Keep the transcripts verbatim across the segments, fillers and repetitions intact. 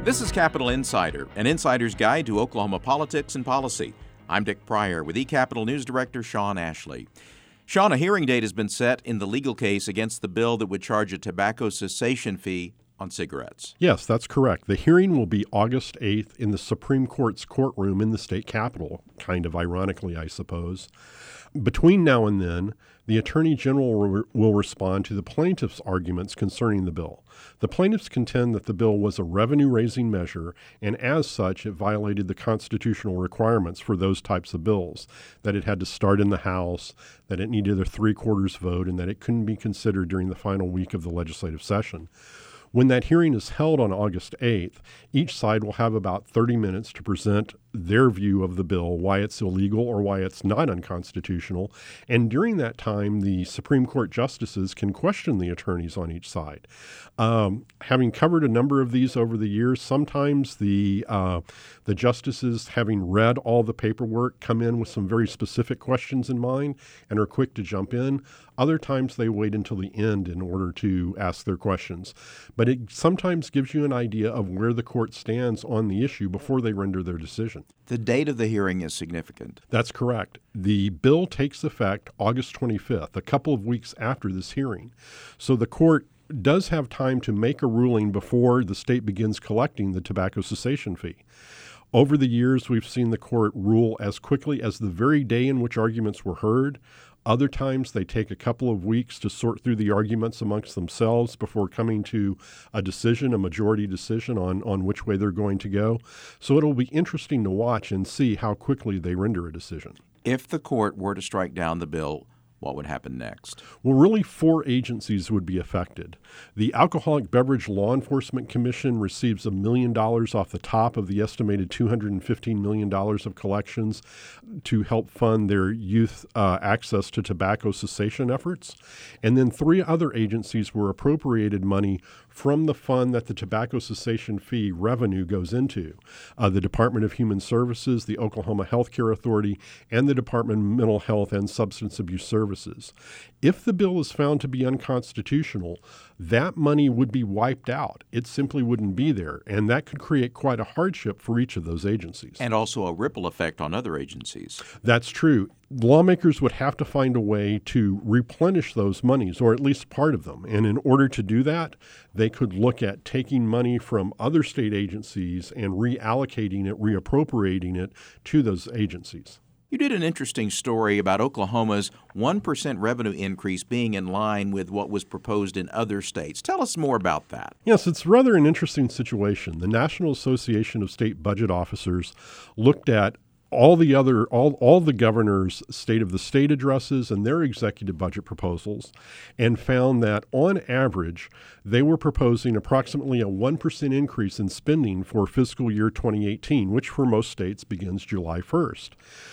This is Capital Insider, an insider's guide to Oklahoma politics and policy. I'm Dick Pryor with eCapital News Director Sean Ashley. Sean, a hearing date has been set in the legal case against the bill that would charge a tobacco cessation fee on cigarettes. Yes, that's correct. The hearing will be August eighth in the Supreme Court's courtroom in the state capitol, kind of ironically, I suppose. Between now and then, the Attorney General will respond to the plaintiffs' arguments concerning the bill. The plaintiffs contend that the bill was a revenue-raising measure, and as such, it violated the constitutional requirements for those types of bills, that it had to start in the House, that it needed a three-quarters vote, and that it couldn't be considered during the final week of the legislative session. When that hearing is held on August eighth, each side will have about thirty minutes to present their view of the bill, why it's illegal or why it's not unconstitutional. And during that time, the Supreme Court justices can question the attorneys on each side. Um, having covered a number of these over the years, sometimes the uh, the justices, having read all the paperwork, come in with some very specific questions in mind and are quick to jump in. Other times they wait until the end in order to ask their questions. But it sometimes gives you an idea of where the court stands on the issue before they render their decision. The date of the hearing is significant. That's correct. The bill takes effect August twenty-fifth, a couple of weeks after this hearing. So the court does have time to make a ruling before the state begins collecting the tobacco cessation fee. Over the years, we've seen the court rule as quickly as the very day in which arguments were heard. Other times, they take a couple of weeks to sort through the arguments amongst themselves before coming to a decision, a majority decision on, on which way they're going to go. So it'll be interesting to watch and see how quickly they render a decision. If the court were to strike down the bill, what would happen next? Well, really four agencies would be affected. The Alcoholic Beverage Law Enforcement Commission receives a million dollars off the top of the estimated two hundred fifteen million dollars of collections to help fund their youth uh, access to tobacco cessation efforts. And then three other agencies were appropriated money from the fund that the tobacco cessation fee revenue goes into. Uh, the Department of Human Services, the Oklahoma Health Care Authority, and the Department of Mental Health and Substance Abuse Services. If the bill is found to be unconstitutional, that money would be wiped out. It simply wouldn't be there, and that could create quite a hardship for each of those agencies. And also a ripple effect on other agencies. That's true. Lawmakers would have to find a way to replenish those monies, or at least part of them. And in order to do that, they could look at taking money from other state agencies and reallocating it, reappropriating it to those agencies. You did an interesting story about Oklahoma's one percent revenue increase being in line with what was proposed in other states. Tell us more about that. Yes, it's rather an interesting situation. The National Association of State Budget Officers looked at all the other, all, all the governors' State of the State addresses and their executive budget proposals, and found that on average, they were proposing approximately a one percent increase in spending for fiscal year twenty eighteen, which for most states begins July first.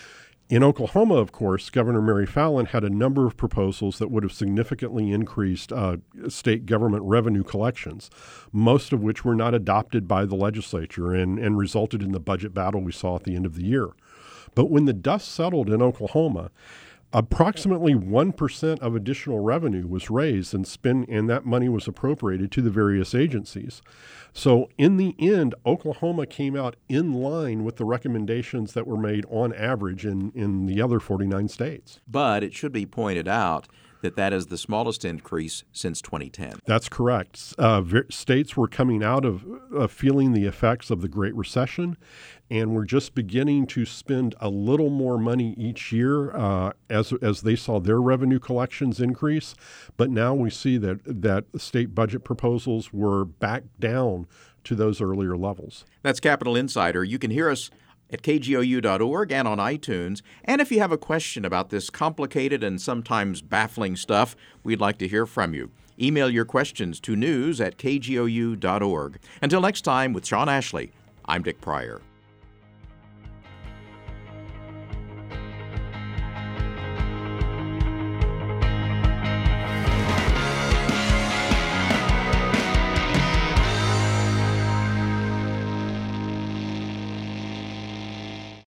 In Oklahoma, of course, Governor Mary Fallin had a number of proposals that would have significantly increased uh, state government revenue collections, most of which were not adopted by the legislature and, and resulted in the budget battle we saw at the end of the year. But when the dust settled in Oklahoma, approximately one percent of additional revenue was raised and spent, and that money was appropriated to the various agencies. So in the end, Oklahoma came out in line with the recommendations that were made on average in, in the other forty-nine states. But it should be pointed out that that is the smallest increase since twenty ten. That's correct. Uh, ver- states were coming out of uh, feeling the effects of the Great Recession, and were just beginning to spend a little more money each year uh, as as they saw their revenue collections increase. But now we see that that state budget proposals were back down to those earlier levels. That's Capital Insider. You can hear us at K G O U dot org and on iTunes. And if you have a question about this complicated and sometimes baffling stuff, we'd like to hear from you. Email your questions to news at K G O U dot org. Until next time, with Sean Ashley, I'm Dick Pryor.